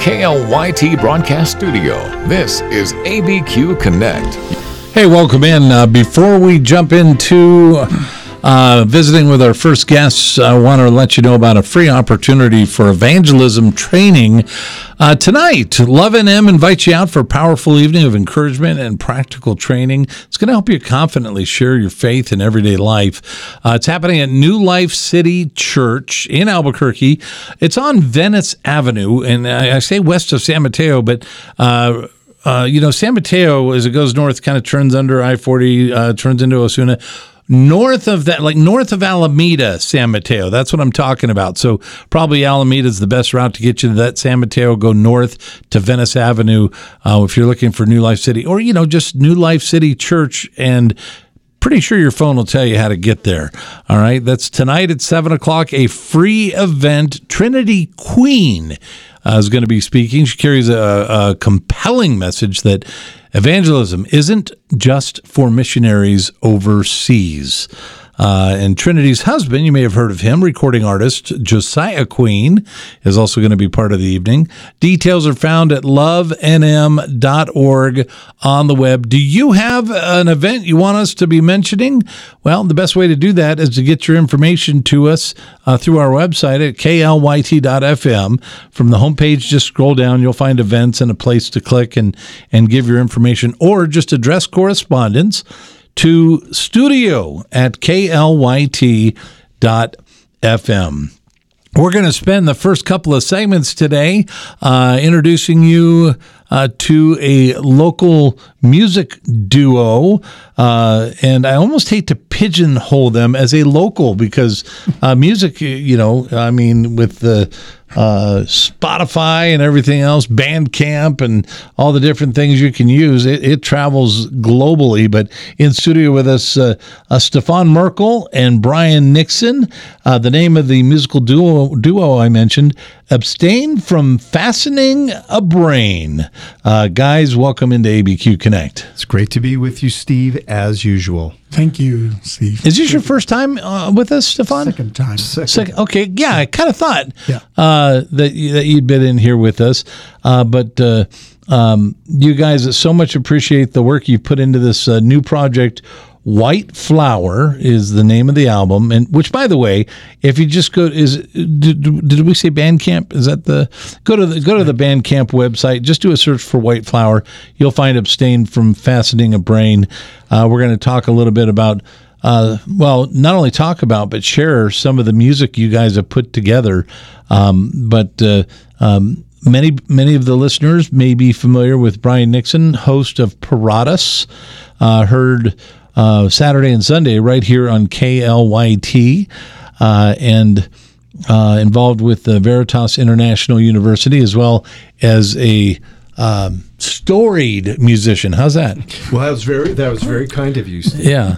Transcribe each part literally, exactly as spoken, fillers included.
K L Y T Broadcast Studio, this is A B Q Connect. Hey, welcome in. Uh, before we jump into uh, visiting with our first guests, I want to let you know about a free opportunity for evangelism training. Uh, tonight, Love N M invites you out for a powerful evening of encouragement and practical training. It's going to help you confidently share your faith in everyday life. Uh, it's happening at New Life City Church in Albuquerque. It's on Venice Avenue, and I, I say west of San Mateo, but uh, uh, you know, San Mateo, as it goes north, kind of turns under I forty, uh, turns into Osuna. North of that, like north of Alameda, San Mateo. That's what I'm talking about. So probably Alameda is the best route to get you to that San Mateo. Go north to Venice Avenue uh, if you're looking for New Life City, or, you know, just New Life City Church, and pretty sure your phone will tell you how to get there. All right. That's tonight at seven o'clock, a free event. Trinity Queen uh, is going to be speaking. She carries a, a compelling message that evangelism isn't just for missionaries overseas. Uh, and Trinity's husband, you may have heard of him, recording artist Josiah Queen, is also going to be part of the evening. Details are found at love n m dot org on the web. Do you have an event you want us to be mentioning? Well, the best way to do that is to get your information to us uh, through our website at k l y t dot f m. From the homepage, just scroll down. You'll find events and a place to click and, and give your information, or just address correspondence to studio at k l y t dot f m. We're going to spend the first couple of segments today uh, introducing you uh, to a local music duo, uh, and I almost hate to pigeonhole them as a local because uh, music, you know, I mean, with the uh, Spotify and everything else, Bandcamp and all the different things you can use, it, it travels globally. But in studio with us, uh, uh, Stefan Merkel and Brian Nixon. Uh, the name of the musical duo, duo I mentioned, Abstain from Fastening a Brain. Uh, guys, welcome into A B Q Connect. It's great to be with you, Steve, as usual. Thank you, Steve. Is this your first time uh, with us, Stefan? Second time. Second. Second. Okay, yeah, I kind of thought Yeah. uh, that, you, that you'd been in here with us, uh, but uh, um, you guys so much appreciate the work you've put into this uh, new project. White Flower is the name of the album, and which, by the way, if you just go, is did, did we say Bandcamp? Is that the go to the go to the Bandcamp website? Just do a search for White Flower. You'll find Abstain from Fastening a Brain. Uh, we're going to talk a little bit about, uh, well, not only talk about, but share some of the music you guys have put together. Um, but uh, um, many many of the listeners may be familiar with Brian Nixon, host of Paratus. Uh, heard. Uh, Saturday and Sunday right here on K L Y T, uh, and uh, involved with the Veritas International University, as well as a um, storied musician. How's that? Well, that was very that was very kind of you, Steve. Yeah.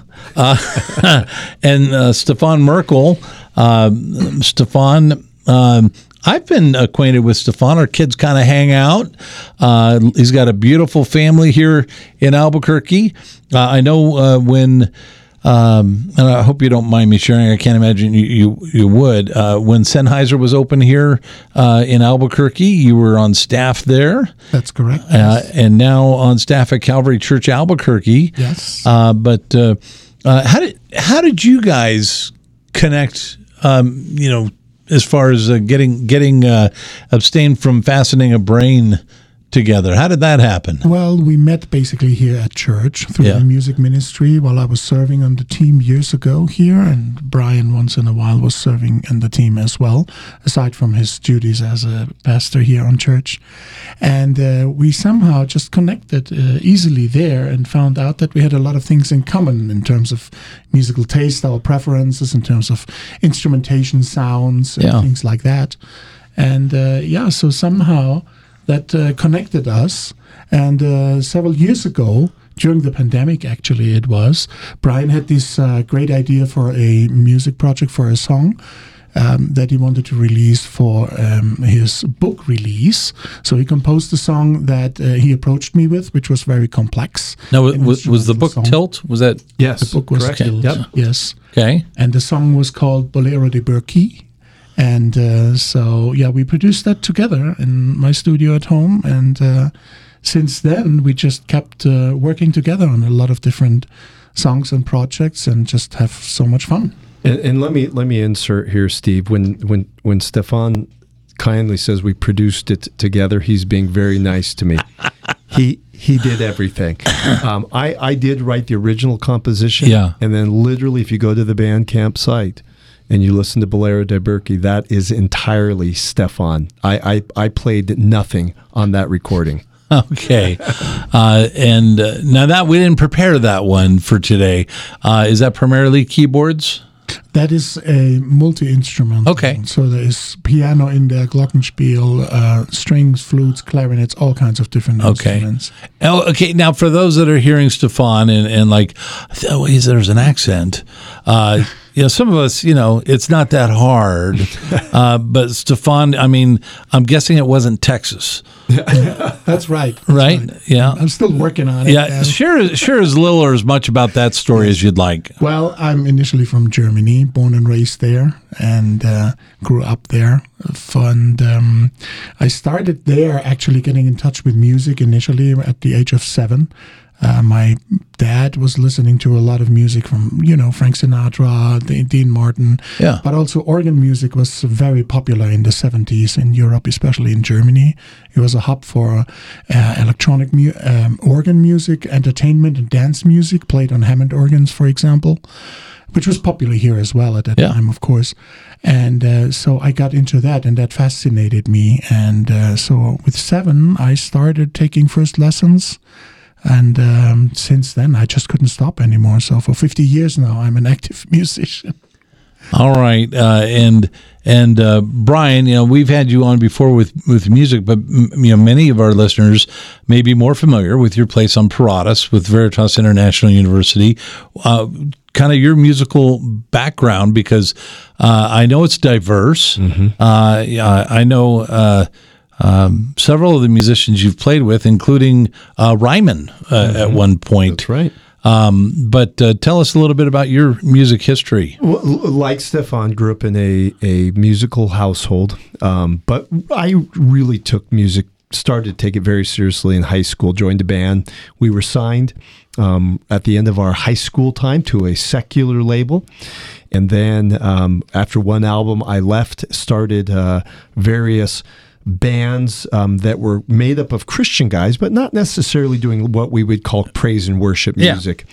Uh, and uh, Stefan Merkel. Uh, Stefan, um, I've been acquainted with Stefan. Our kids kind of hang out. Uh, he's got a beautiful family here in Albuquerque. Uh, I know uh, when, um, and I hope you don't mind me sharing, I can't imagine you you, you would. Uh, when Sennheiser was open here uh, in Albuquerque, you were on staff there. That's correct. Uh, and now on staff at Calvary Church Albuquerque. Yes. Uh, but uh, uh, how did how did you guys connect, um, you know, as far as uh, getting getting uh, abstain from fastening a brain together? How did that happen? Well, we met basically here at church through Yeah. the music ministry while I was serving on the team years ago here, and Brian once in a while was serving in the team as well, aside from his duties as a pastor here on church. And uh, we somehow just connected uh, easily there and found out that we had a lot of things in common in terms of musical taste, our preferences, in terms of instrumentation, sounds, and Yeah. things like that. And uh, yeah, so somehow that uh, connected us. And uh, several years ago, during the pandemic, actually it was, Brian had this uh, great idea for a music project for a song um, that he wanted to release for um, his book release. So he composed a song that uh, he approached me with, which was very complex. Now, An was, was the instrumental book song. Tilt? Was that Yes, The book was correct. Tilt, Yep. yes. okay? And the song was called Bolero de Burki. And uh, so, yeah, we produced that together in my studio at home. And uh, since then, we just kept uh, working together on a lot of different songs and projects and just have so much fun. And, and let me let me insert here, Steve. When when when Stefan kindly says we produced it together, he's being very nice to me. he he did everything. Um, I I did write the original composition. Yeah. And then literally, if you go to the Bandcamp site and you listen to Bolero di Burki, that is entirely Stefan. I I, I played nothing on that recording. Okay. Uh, and uh, now that we didn't prepare that one for today, uh, is that primarily keyboards? That is a multi-instrument. Okay. So there is piano in there, glockenspiel, uh, strings, flutes, clarinets, all kinds of different Okay. instruments. Oh, okay. Now, for those that are hearing Stefan and, and like, oh, he's- there's an accent. Uh, you know, some of us, you know, it's not that hard. Uh, but Stefan, I mean, I'm guessing it wasn't Texas, That's right. That's right? Yeah. I'm still working on it. Yeah. and- Share, share as little or as much about that story as you'd like. Well, I'm initially from Germany, born and raised there, and uh, grew up there. And um, I started there actually getting in touch with music initially at the age of seven. Uh, my dad was listening to a lot of music from, you know, Frank Sinatra, D- Dean Martin. Yeah. But also organ music was very popular in the seventies in Europe, especially in Germany. It was a hub for uh, electronic mu- um, organ music, entertainment, and dance music played on Hammond organs, for example, which was popular here as well at that Yeah. time, of course. And uh, so I got into that, and that fascinated me. And uh, so with seven, I started taking first lessons. And um, since then, I just couldn't stop anymore. So for fifty years now, I'm an active musician. All right, uh, and and uh, Brian, you know, we've had you on before with, with music, but m- you know, many of our listeners may be more familiar with your place on Paratus with Veritas International University. Uh, kind of your musical background, because uh, I know it's diverse. Uh, yeah, I know uh, um, several of the musicians you've played with, including uh, Ryman uh, at one point. That's right. Um, but uh, tell us a little bit about your music history. Well, l- like Stefan, grew up in a, a musical household, um, but I really took music, started to take it very seriously in high school, joined a band. We were signed um, at the end of our high school time to a secular label. And then um, after one album, I left, started uh, various bands um, that were made up of Christian guys, but not necessarily doing what we would call praise and worship Yeah. music.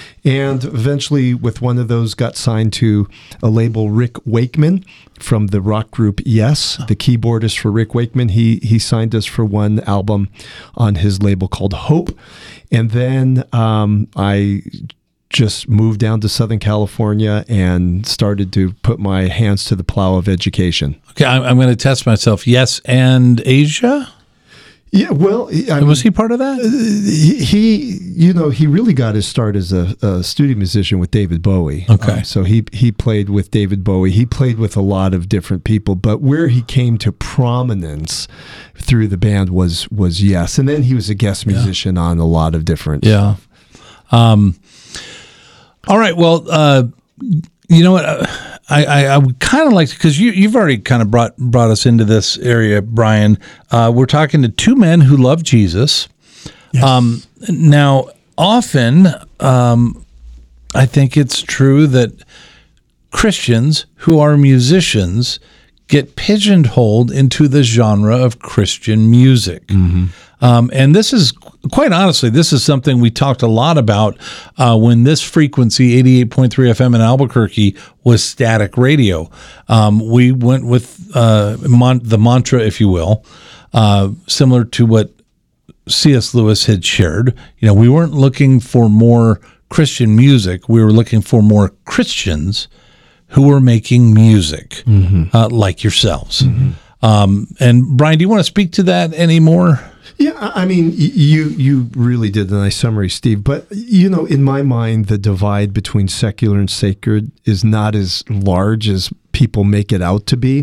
And eventually, with one of those, got signed to a label, Rick Wakeman, from the rock group Yes, the keyboardist for Rick Wakeman. He he signed us for one album on his label called Hope. And then um, I just moved down to Southern California and started to put my hands to the plow of education. Okay, I'm, I'm going to test myself. Yes, and Asia? Yeah, well, I mean, Was he part of that? he, he, you know, he really got his start as a, a studio musician with David Bowie. Okay. Um, so he he played with David Bowie. He played with a lot of different people, but where he came to prominence through the band was was Yes, and then he was a guest musician on a lot of different. Yeah. Um, all right. Well, uh, you know what? Uh, I, I, I would kind of like to, because you, you've already kind of brought brought us into this area, Brian. Uh, we're talking to two men who love Jesus. Yes. Um, now, often, um, I think it's true that Christians who are musicians get pigeonholed into the genre of Christian music. Um, and this is, quite honestly, this is something we talked a lot about uh, when this frequency, eighty-eight point three F M in Albuquerque, was static radio. Um, we went with uh, mon- the mantra, if you will, uh, similar to what C S. Lewis had shared. You know, we weren't looking for more Christian music. We were looking for more Christians who were making music, uh, like yourselves. Um, and Brian, do you want to speak to that anymore? Yeah, I I mean, y- you you really did a nice summary, Steve. But, you know, in my mind, the divide between secular and sacred is not as large as people make it out to be.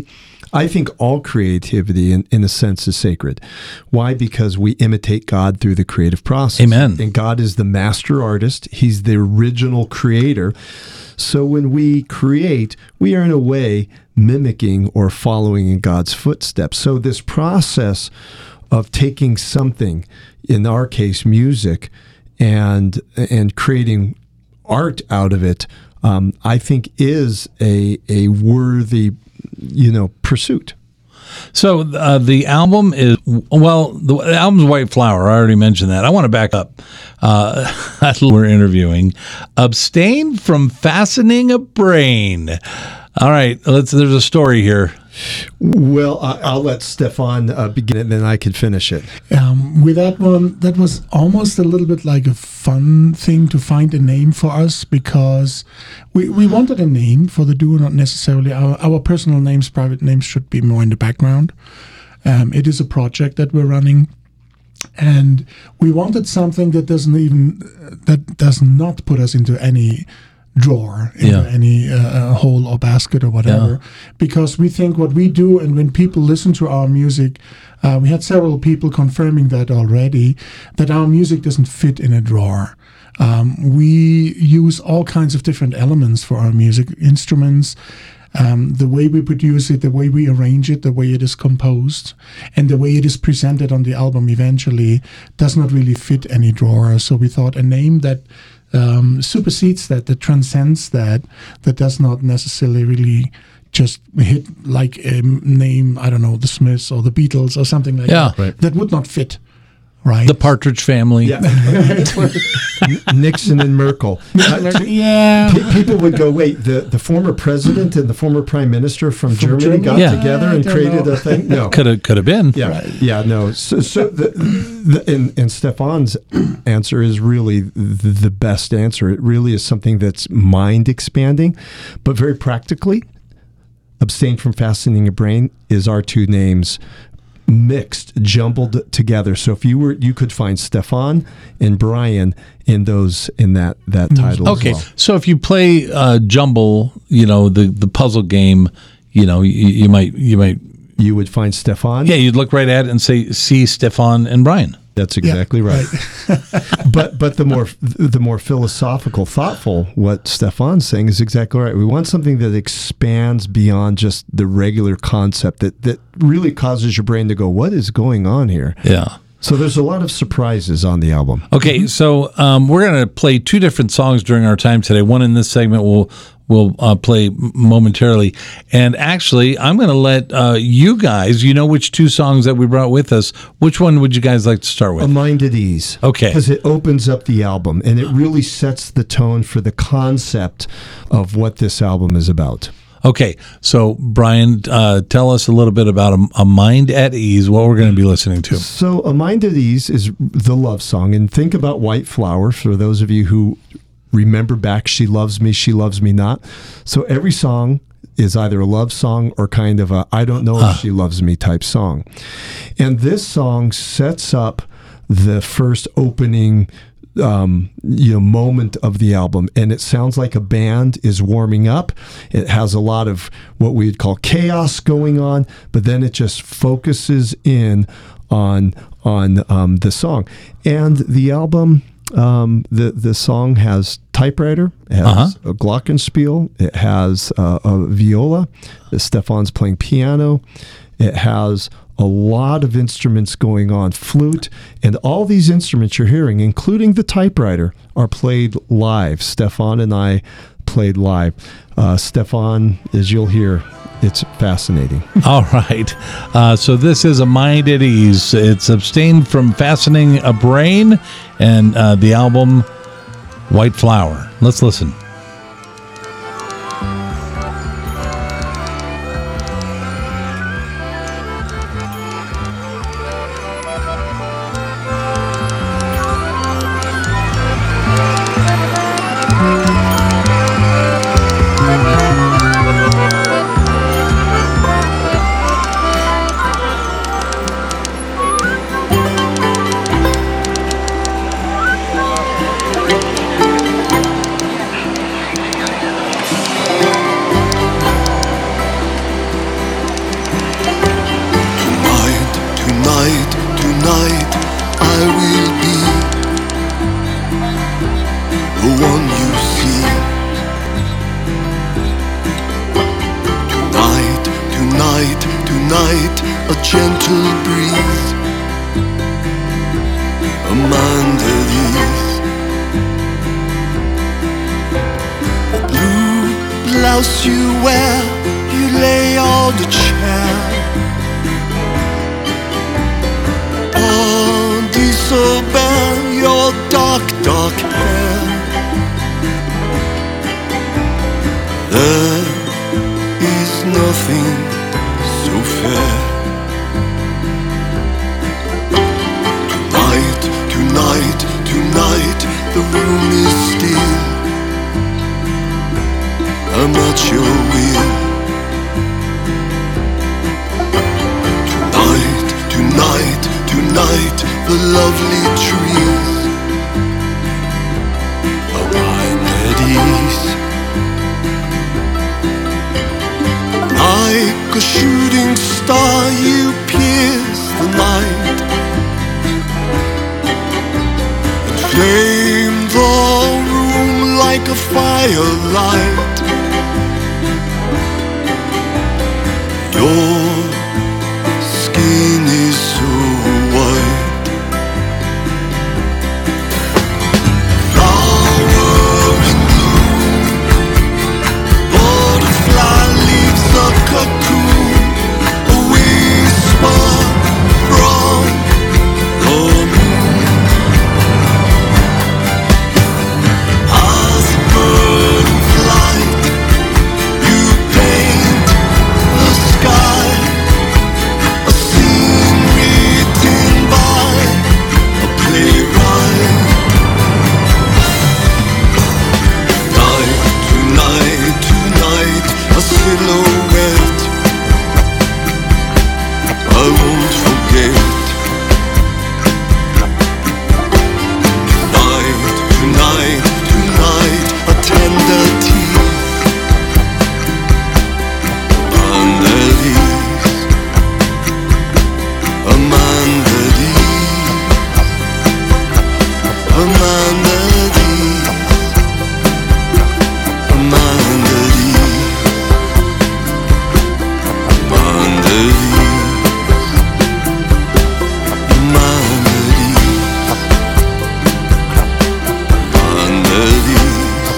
I think all creativity, in, in a sense, is sacred. Why? Because we imitate God through the creative process. Amen. And God is the master artist. He's the original creator. So when we create, we are in a way mimicking or following in God's footsteps. So this process of taking something, in our case, music, and and creating art out of it, um, I think is a a worthy, you know, pursuit. So uh, the album is, well, the album's White Flower. I already mentioned that. I want to back up. Uh, we're interviewing. Abstain from fastening a brain. All right, let's. There's a story here. Well, I, I'll let Stefan uh, begin it, and then I can finish it. Um, with that one, that was almost a little bit like a fun thing to find a name for us, because we, we wanted a name for the duo, not necessarily our, our personal names, private names should be more in the background. Um, it is a project that we're running, and we wanted something that doesn't even, that does not put us into any drawer in Yeah. any uh, hole or basket or whatever, Yeah. because we think what we do, and when people listen to our music, uh, we had several people confirming that already, that our music doesn't fit in a drawer. Um, we use all kinds of different elements for our music, instruments, um, the way we produce it, the way we arrange it, the way it is composed, and the way it is presented on the album eventually does not really fit any drawer. So we thought a name that Um, supersedes that, that transcends that, that does not necessarily really just hit like a name, I don't know, the Smiths or the Beatles or something like Yeah. that. Right. That would not fit, right? The Partridge Family. Yeah. Nixon and Merkel. Uh, yeah. Pe- People would go, wait, the, the former president and the former prime minister from, Germany, Germany? got Yeah. together I and don't created know. a thing? No. Could have could have been. Yeah, Right. yeah, no. So, so the, the, and, and Stefan's answer is really the, the best answer. It really is something that's mind expanding, but very practically, abstain from fastening a brain is our two names mixed, jumbled together. So if you were, you could find Stefan and Brian in those in that that title. Okay, as well. so if you play uh, Jumble, you know the the puzzle game, you know you, you might you might You would find Stefan. yeah you'd look right at it and say see Stefan and Brian. That's exactly right. but but the more the more philosophical, thoughtful, what Stefan's saying is exactly right. We want something that expands beyond just the regular concept that that really causes your brain to go, "What is going on here?" Yeah. So there's a lot of surprises on the album. Okay, so um, we're going to play two different songs during our time today. One in this segment we'll we'll uh, play m- momentarily, and actually, I'm going to let uh, you guys. You know which two songs that we brought with us. Which one would you guys like to start with? A Mind at Ease. Okay. Because it opens up the album and it really sets the tone for the concept of what this album is about. Okay, so Brian, uh, tell us a little bit about a, a Mind at Ease. What we're going to be listening to. So A Mind at Ease is the love song. And think about White Flower for those of you who remember back, She Loves Me, She Loves Me Not. So every song is either a love song or kind of a I don't know Huh. if she loves me type song. And this song sets up the first opening um, you know, moment of the album. And it sounds like a band is warming up. It has a lot of what we'd call chaos going on, but then it just focuses in on on um, the song. And the album, um, the, the song has typewriter, it has Uh-huh. a glockenspiel, it has uh, a viola, Stefan's playing piano, it has a lot of instruments going on, flute, and all these instruments you're hearing, including the typewriter, are played live. Stefan and I played live. Uh, Stefan, as you'll hear, it's fascinating. All right. Uh, so this is A Mind at Ease. It's Abstain from Fastening a Brain, and uh, the album White Flower. Let's listen. a gentle breeze amanda these. A blue blouse you wear, you lay on the chair. On disobey your dark, dark hair. There is nothing so fair. Tonight, tonight, tonight, the room is still. I'm at your will. Tonight, tonight, tonight, the lovely trees are lying at ease. Like a shooting star, you pierce the night and flame the room like a firelight. Your skin is so white. Flower in bloom, butterfly leaves a cocoon, a whisper from the moon. As a bird in flight, you paint the sky, a scene written by a playwright. Night, tonight, tonight, a silhouette I won't forget. Tonight, tonight, tonight, a tender tease Amanda Lees, Amanda Lees, Amanda Lees, Amanda Lees, Amanda Lees, Amanda Lees, Amanda Lees.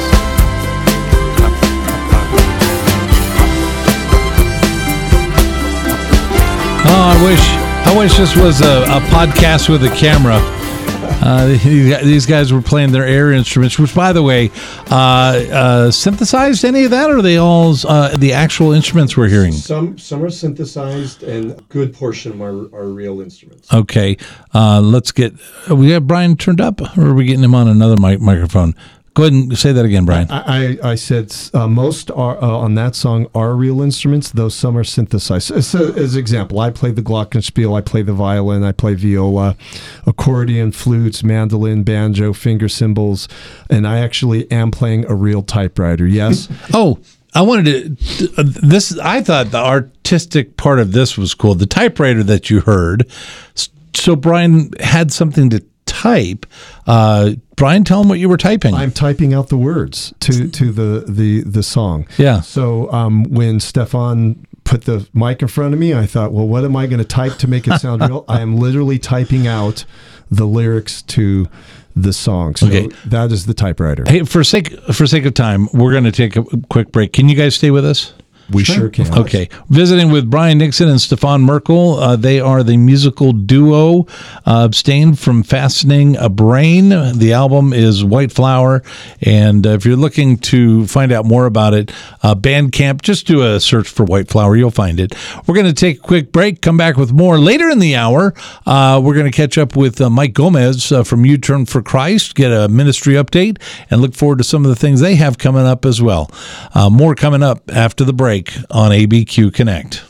Oh, I wish I wish this was a, a podcast with a camera. Uh, these guys were playing their air instruments, which, by the way, uh, uh, synthesized any of that, or are they all uh, the actual instruments we're hearing? Some some are synthesized, and a good portion of them are, are real instruments. Okay, uh, let's get. We have Brian turned up, or are we getting him on another mic- microphone? Go ahead and say that again, Brian. I, I, I said uh, most are uh, on that song are real instruments, though some are synthesized. So, so, as example, I play the glockenspiel, I play the violin, I play viola, accordion, flutes, mandolin, banjo, finger cymbals, and I actually am playing a real typewriter. Yes. Oh, I wanted to. Uh, this I thought the artistic part of this was cool. The typewriter that you heard. So Brian had something to type. Uh, Brian, tell him what you were typing. I'm typing out the words to, to the, the, the song. Yeah. So um, when Stefan put the mic in front of me, I thought, well, what am I going to type to make it sound real? I am literally typing out the lyrics to the song. So Okay. that is the typewriter. Hey, for sake for sake of time, we're going to take a quick break. Can you guys stay with us? We sure, can. Okay. Visiting with Brian Nixon and Stefan Merkel. Uh, they are the musical duo uh, Abstain from Fastening a Brain. The album is White Flower. And uh, if you're looking to find out more about it, uh, Bandcamp, just do a search for White Flower. You'll find it. We're going to take a quick break, come back with more. Later in the hour, uh, we're going to catch up with uh, Mike Gomez uh, from U-Turn for Christ, get a ministry update, and look forward to some of the things they have coming up as well. Uh, more coming up after the break on A B Q Connect.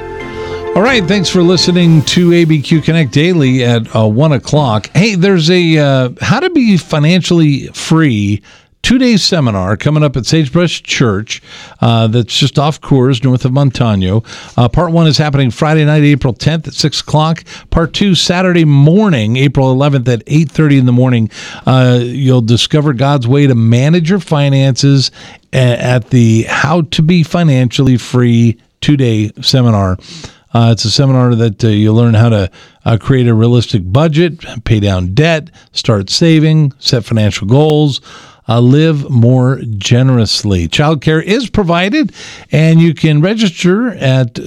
All right, thanks for listening to A B Q Connect Daily at uh, one o'clock. Hey, there's a uh, How to Be Financially Free two-day seminar coming up at Sagebrush Church uh, that's just off Coors, north of Montano. Uh, part one is happening Friday night, April tenth at six o'clock. Part two, Saturday morning, April eleventh at eight thirty in the morning. Uh, you'll discover God's way to manage your finances at the How to Be Financially Free two-day seminar. Uh, it's a seminar that uh, you learn how to uh, create a realistic budget, pay down debt, start saving, set financial goals, uh, live more generously. Childcare is provided, and you can register at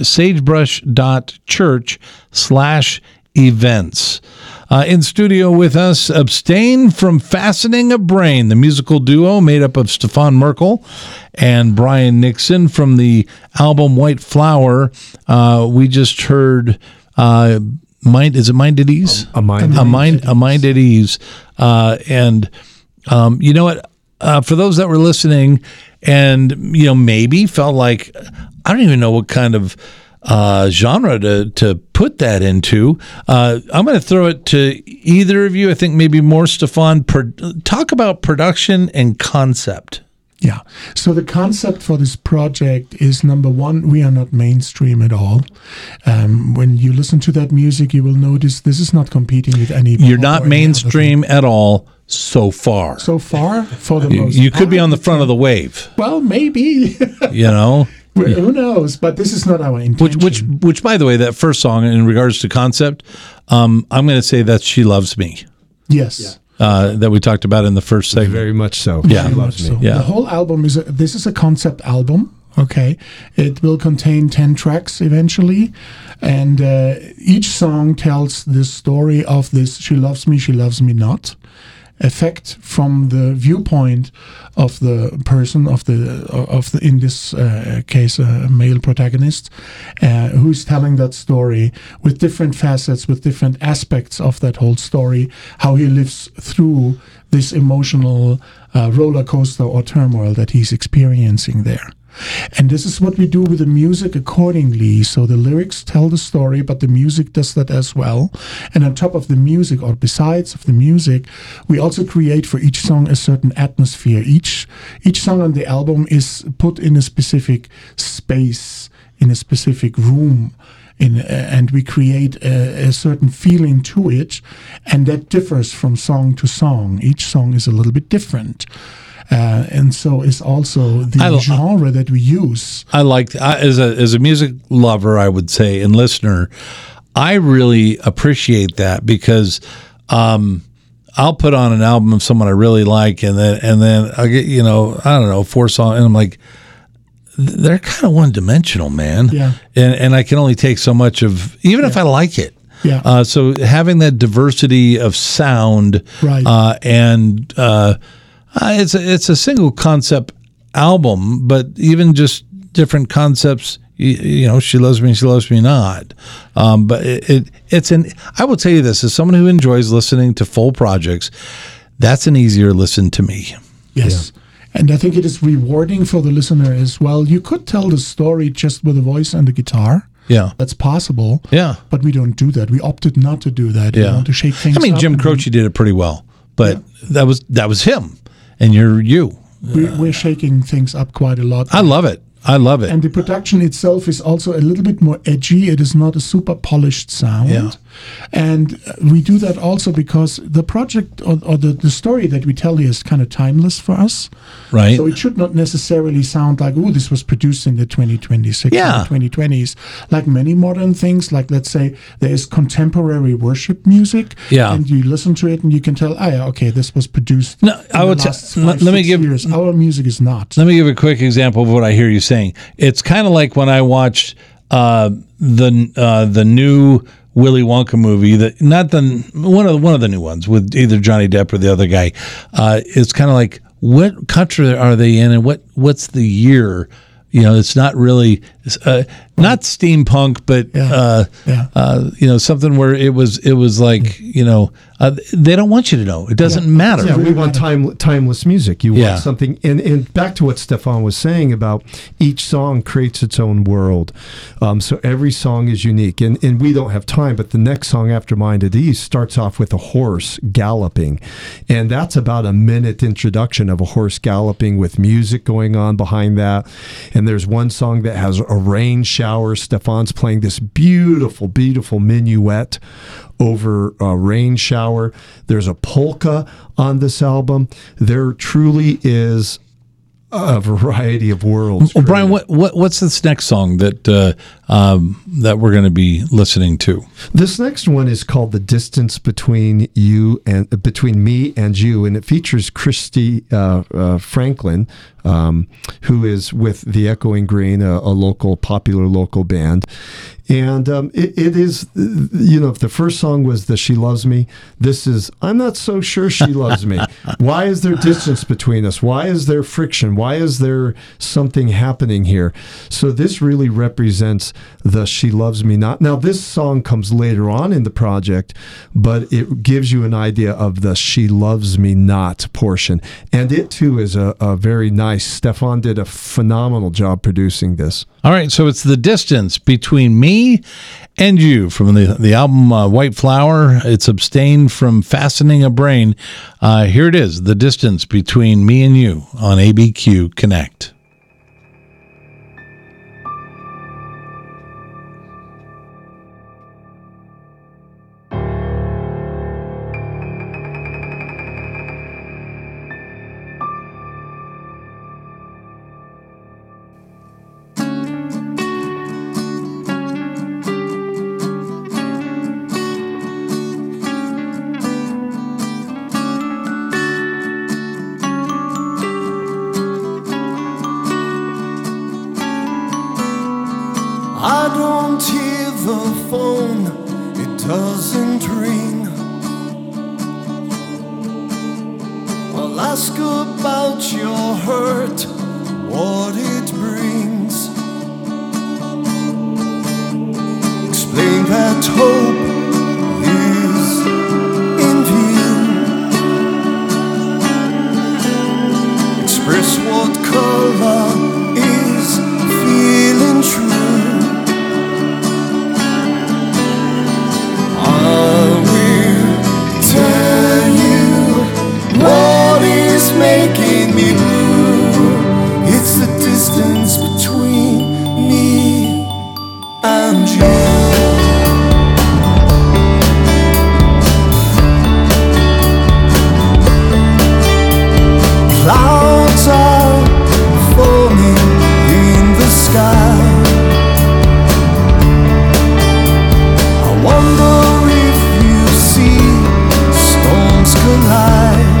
sagebrush.church slash events. Uh, in studio with us, Abstain from Fastening a Brain, the musical duo made up of Stefan Merkel and Brian Nixon from the album White Flower. Uh, we just heard, uh, mind, is it Mind at Ease? A Mind, a mind, a mind at Ease. Uh, and um, you know what? Uh, for those that were listening and, you know, maybe felt like, I don't even know what kind of uh, genre to, to put that into. Uh, I'm going to throw it to either of you. I think maybe more Stefan. Pro- talk about production and concept. Yeah. So the concept for this project is, number one, we are not mainstream at all. Um, when you listen to that music, you will notice this is not competing with any. You're not mainstream at all so far. So far, for the You, most you could be part. on the front of the wave, Well, maybe. you know. Well, who knows? But this is not our Which, intention. which, which, by the way, that first song in regards to concept, um, I'm going to say that She Loves Me, yes. uh, that we talked about in the first segment. Very much so. Yeah. She loves So me. Yeah. The whole album is a, this is a concept album. Okay, it will contain ten tracks eventually, and uh, each song tells the story of this "She loves me, she loves me not" effect from the viewpoint of the person of the of the in this uh, case a male protagonist uh, who's telling that story with different facets, with different aspects of that whole story, how he lives through this emotional uh, roller coaster or turmoil that he's experiencing there. And this is what we do with the music accordingly. So the lyrics tell the story, but the music does that as well. And on top of the music, or besides of the music, we also create for each song a certain atmosphere. Each each song on the album is put in a specific space, in a specific room. In, uh, and we create a, a certain feeling to it, and that differs from song to song. Each song is a little bit different. Uh, and so is also the I- genre that we use. I like I, as a as a music lover, I would say, and listener, I really appreciate that because um, I'll put on an album of someone I really like, and then and then I get you know I don't know four songs, and I'm like, they're kind of one dimensional, man. Yeah. And and I can only take so much of, even if I like it. Yeah. Uh, so having that diversity of sound, Right. uh, and uh, uh, it's a, it's a single concept album, but even just different concepts. You, you know, She Loves Me, She Loves Me Not. Um, but it, it it's an. I will tell you this: as someone who enjoys listening to full projects, that's an easier listen to me. Yes. And I think it is rewarding for the listener as well. You could tell the story just with a voice and a guitar. Yeah. That's possible. Yeah. But we don't do that. We opted not to do that. We Yeah. want to shake things I mean, up Jim and Croce did it pretty well, but that was that was him, and you're you. We, we're shaking things up quite a lot. I love it. I love it. And the production itself is also a little bit more edgy. It is not a super polished sound. Yeah. And uh, we do that also because the project or, or the, the story that we tell here is kind of timeless for us. Right. So it should not necessarily sound like, oh, this was produced in the twenty twenty-six Yeah. or twenty twenties. Like many modern things, like let's say there is contemporary worship music. Yeah. And you listen to it and you can tell, oh, yeah, okay, this was produced No, in I the would t- last let- five, let me six give- years. Our music is not. Let me give a quick example of what I hear you saying. It's kind of like when I watched uh, the uh, the new Willy Wonka movie, that not the one of the, one of the new ones with either Johnny Depp or the other guy. Uh, it's kind of like, what country are they in, and what what's the year? You know, it's not really uh, not steampunk, but Yeah. uh, Yeah. uh, you know, something where it was it was like you know uh, they don't want you to know. It doesn't matter. Yeah, we want time, timeless music. You Yeah. want something, and, and back to what Stefan was saying about each song creates its own world. Um, so every song is unique, and, and we don't have time, but the next song after Mind at Ease starts off with a horse galloping, and that's about a minute introduction of a horse galloping with music going on behind that. And there's one song that has a rain shower. Stefan's playing this beautiful, beautiful minuet over a rain shower. There's a polka on this album. There truly is a variety of worlds. Well, Brian, what, what what's this next song that uh, um, that we're going to be listening to. This next one is called "The Distance Between You and uh, Between Me and You," and it features Christy uh, uh, Franklin, um, who is with the Echoing Green, a, a local, popular local band. And um, it, it is, you know, if the first song was the "She Loves Me," this is, "I'm not so sure she loves me." Why is there distance between us? Why is there friction? Why is there something happening here? So this really represents the "She Loves Me Not." Now, this song comes later on in the project, but it gives you an idea of the "She Loves Me Not" portion. And it, too, is a, a very nice, Stefan did a phenomenal job producing this. All right, so it's "The Distance Between Me and You" from the, the album uh, White Flower. It's "Abstain from Fastening a Brain." Uh, here it is, "The Distance Between Me and You" on A B Q Connect. I don't hear the phone, it doesn't ring. I'll ask about your hurt, what it brings. Explain that hope is in view. Express what color is feeling true. What is making me blue? It's the distance between me and you. Clouds are forming in the sky. I wonder if you see storms collide.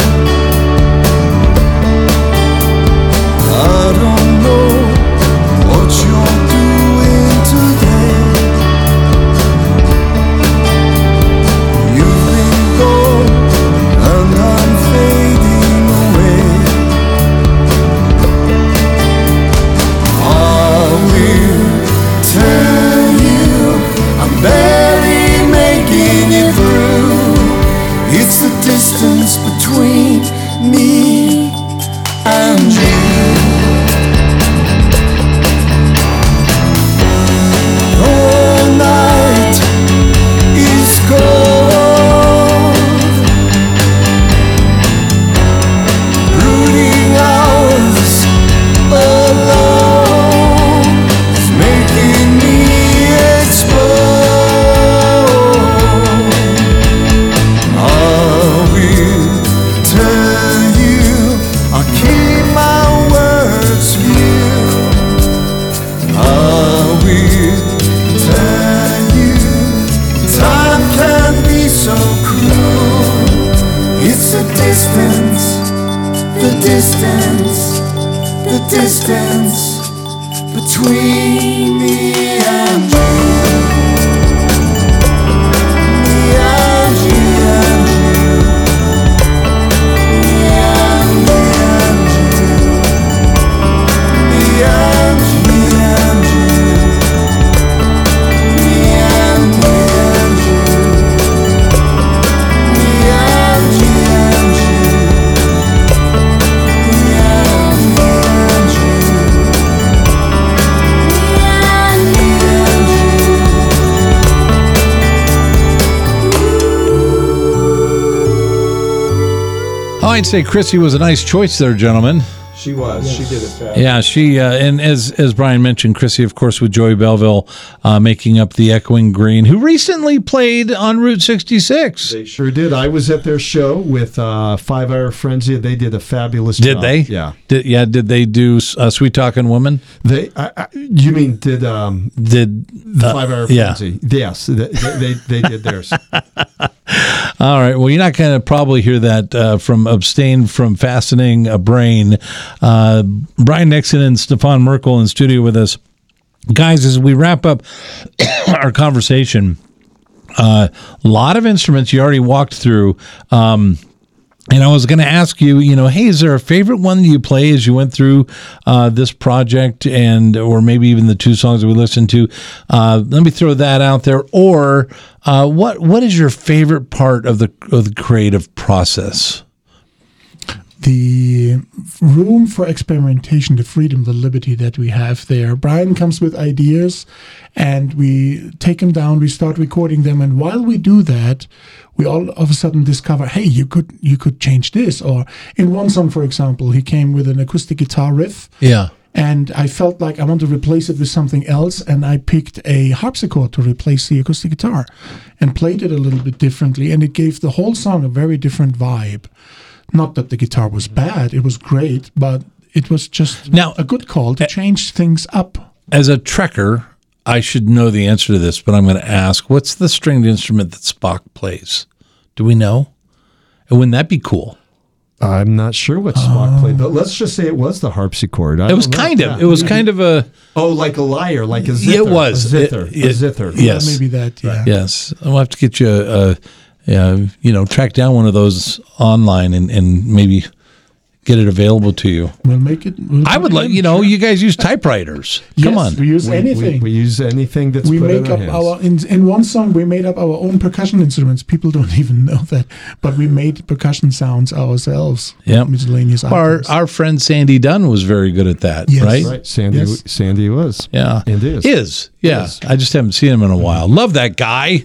I don't know what you're doing today. You've been gone and I'm fading away. I will tell you I'm barely making it through. It's the distance between me and you. Distance between me and you. Me and you and you. Me and me and you. Me and me and you. Me and me and you. Me and me and you. Me and me. I'd say Chrissy was a nice choice there, gentlemen. She was. She did it fast. Yeah, she uh, and as as Brian mentioned, Chrissy, of course, with Joey Belleville uh, making up the Echoing Green, who recently played on Route sixty-six. They sure did. I was at their show with uh, Five Hour Frenzy. They did a fabulous Did job. they? Yeah. Did, yeah. Did they do uh, Sweet Talking Woman? They. I, I, you mean did um, Did the uh, Five Hour yeah. Frenzy? Yes, they they, they did theirs. All right. Well, you're not going to probably hear that uh, from Abstain from Fastening a Brain. Uh, Brian Nixon and Stefan Merkel in studio with us. Guys, as we wrap up our conversation, a uh, lot of instruments you already walked through. Um, and I was going to ask you, you know, hey, is there a favorite one that you play as you went through uh, this project, and or maybe even the two songs that we listened to? Uh, let me throw that out there. Or uh, what what is your favorite part of the of the creative process? The room for experimentation, the freedom, the liberty that we have there. Brian comes with ideas, and we take them down, we start recording them, and while we do that, we all of a sudden discover, hey, you could you could change this. Or in one song, for example, he came with an acoustic guitar riff. Yeah. And I felt like I want to replace it with something else, and I picked a harpsichord to replace the acoustic guitar and played it a little bit differently, and it gave the whole song a very different vibe. Not that the guitar was bad, it was great, but it was just Now, a good call to change things up. As a Trekker, I should know the answer to this, but I'm going to ask, what's the stringed instrument that Spock plays? Do we know? And wouldn't that be cool? I'm not sure what Spock played, but let's just say it was the harpsichord. I It was don't know. kind of. Yeah. It was kind of a... Oh, like a lyre, like a zither. It was. A zither. It- it- a zither. Yes. Maybe that, yeah. Yes. I'll have to get you a... a yeah, you know, track down one of those online and, and maybe get it available to you. We'll make it. We'll I put would it like, in, you know, sure. you guys use typewriters. Come Yes, on. we use We, anything. we, we use anything that's we put make in our up hands. our in, in one song we made up our own percussion instruments. People don't even know that, but we made percussion sounds ourselves. Yep. Miscellaneous Our items. our friend Sandy Dunn was very good at that, Yes. right? Right, Sandy. Yes. Sandy was. Yeah. And is. Is. Yeah. Is. I just haven't seen him in a while. Love that guy.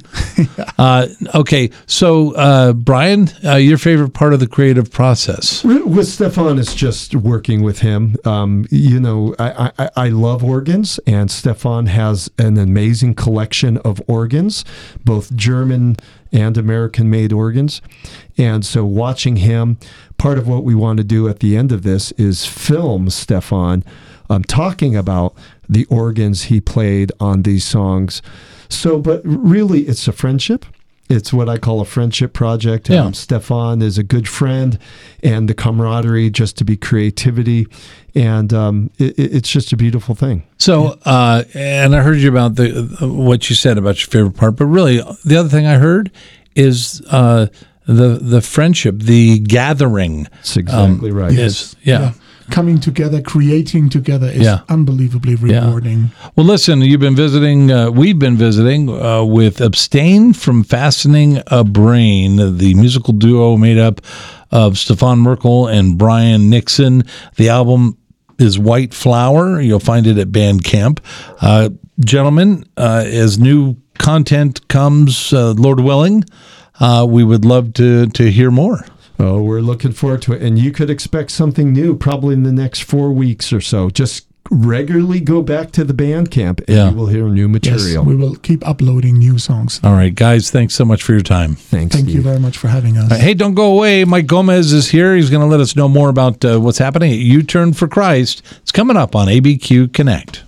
uh, okay. So, uh, Brian, uh, your favorite part of the creative process? With Stefan, it's just working with him. Um, you know, I, I, I love organs, and Stefan has an amazing collection of organs, both German and American-made organs. And so watching him, part of what we want to do at the end of this is film Stefan um, talking about the organs he played on these songs. So, but really, it's a friendship. It's what I call a friendship project. Yeah. Um, Stefan is a good friend, and the camaraderie just to be creativity. And um, it, it's just a beautiful thing. So, uh, and I heard you about the what you said about your favorite part, but really, the other thing I heard is uh, the the friendship, the gathering. That's exactly right. Is, yeah. Coming together, creating together is Yeah. unbelievably rewarding. Well, listen, you've been visiting, uh, we've been visiting uh, with Abstain from Fastening a Brain, the musical duo made up of Stefan Merkel and Brian Nixon. The album is White Flower. You'll find it at Bandcamp. Uh, gentlemen, uh, as new content comes, uh, Lord willing, uh, we would love to, to hear more. Oh, we're looking forward to it. And you could expect something new probably in the next four weeks or so. Just regularly go back to the Bandcamp, and Yeah. you will hear new Yes, material. we will keep uploading new songs. All right, guys, thanks so much for your time. Thanks, Thank Steve. you very much for having us. Hey, don't go away. Mike Gomez is here. He's going to let us know more about uh, what's happening at U-Turn for Christ. It's coming up on A B Q Connect.